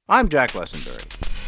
I'm Jack Lessenberry.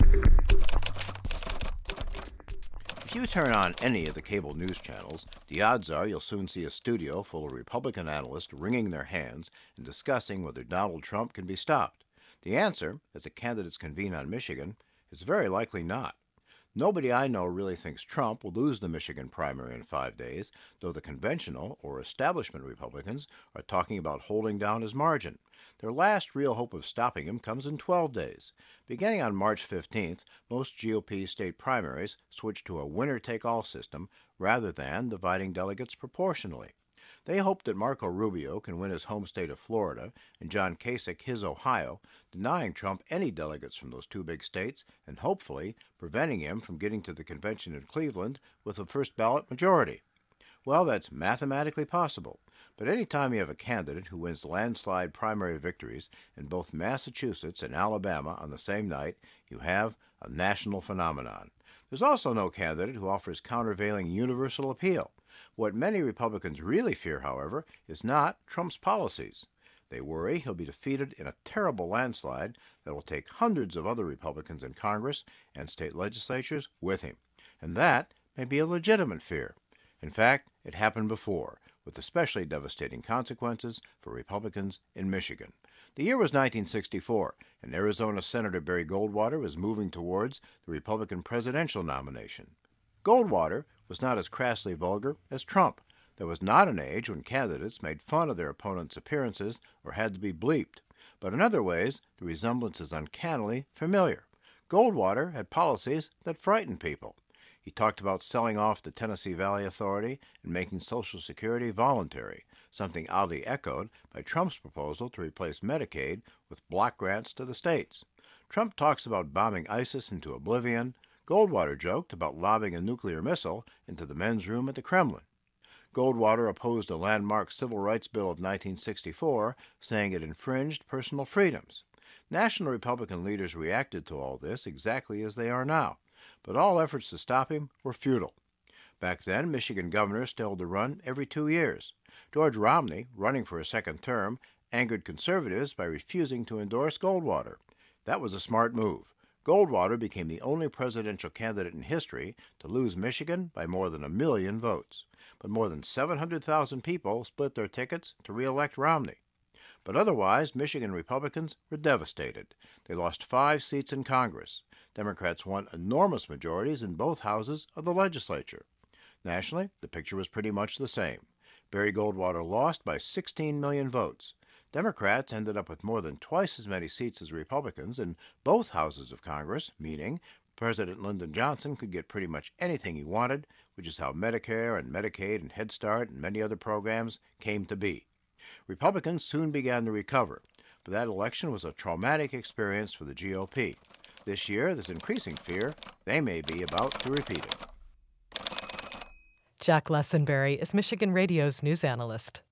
If you turn on any of the cable news channels, the odds are you'll soon see a studio full of Republican analysts wringing their hands and discussing whether Donald Trump can be stopped. The answer, as the candidates convene on Michigan, is very likely not. Nobody I know really thinks Trump will lose the Michigan primary in 5 days, though the conventional or establishment Republicans are talking about holding down his margin. Their last real hope of stopping him comes in 12 days. Beginning on March 15th, most GOP state primaries switch to a winner-take-all system rather than dividing delegates proportionally. They hope that Marco Rubio can win his home state of Florida and John Kasich his Ohio, denying Trump any delegates from those two big states and hopefully preventing him from getting to the convention in Cleveland with a first ballot majority. Well, that's mathematically possible, but any time you have a candidate who wins landslide primary victories in both Massachusetts and Alabama on the same night, you have a national phenomenon. There's also no candidate who offers countervailing universal appeal. What many Republicans really fear, however, is not Trump's policies. They worry he'll be defeated in a terrible landslide that will take hundreds of other Republicans in Congress and state legislatures with him. And that may be a legitimate fear. In fact, it happened before, with especially devastating consequences for Republicans in Michigan. The year was 1964, and Arizona Senator Barry Goldwater was moving towards the Republican presidential nomination. Goldwater was not as crassly vulgar as Trump. There was not an age when candidates made fun of their opponents' appearances or had to be bleeped. But in other ways, the resemblance is uncannily familiar. Goldwater had policies that frightened people. He talked about selling off the Tennessee Valley Authority and making Social Security voluntary, something oddly echoed by Trump's proposal to replace Medicaid with block grants to the states. Trump talks about bombing ISIS into oblivion. Goldwater joked about lobbing a nuclear missile into the men's room at the Kremlin. Goldwater opposed a landmark Civil Rights Bill of 1964, saying it infringed personal freedoms. National Republican leaders reacted to all this exactly as they are now, but all efforts to stop him were futile. Back then, Michigan governors still had to run every 2 years. George Romney, running for a second term, angered conservatives by refusing to endorse Goldwater. That was a smart move. Goldwater became the only presidential candidate in history to lose Michigan by more than 1 million votes. But more than 700,000 people split their tickets to re-elect Romney. But otherwise, Michigan Republicans were devastated. They lost 5 seats in Congress. Democrats won enormous majorities in both houses of the legislature. Nationally, the picture was pretty much the same. Barry Goldwater lost by 16 million votes. Democrats ended up with more than twice as many seats as Republicans in both houses of Congress, meaning President Lyndon Johnson could get pretty much anything he wanted, which is how Medicare and Medicaid and Head Start and many other programs came to be. Republicans soon began to recover, but that election was a traumatic experience for the GOP. This year, there's increasing fear they may be about to repeat it. Jack Lessenberry is Michigan Radio's news analyst.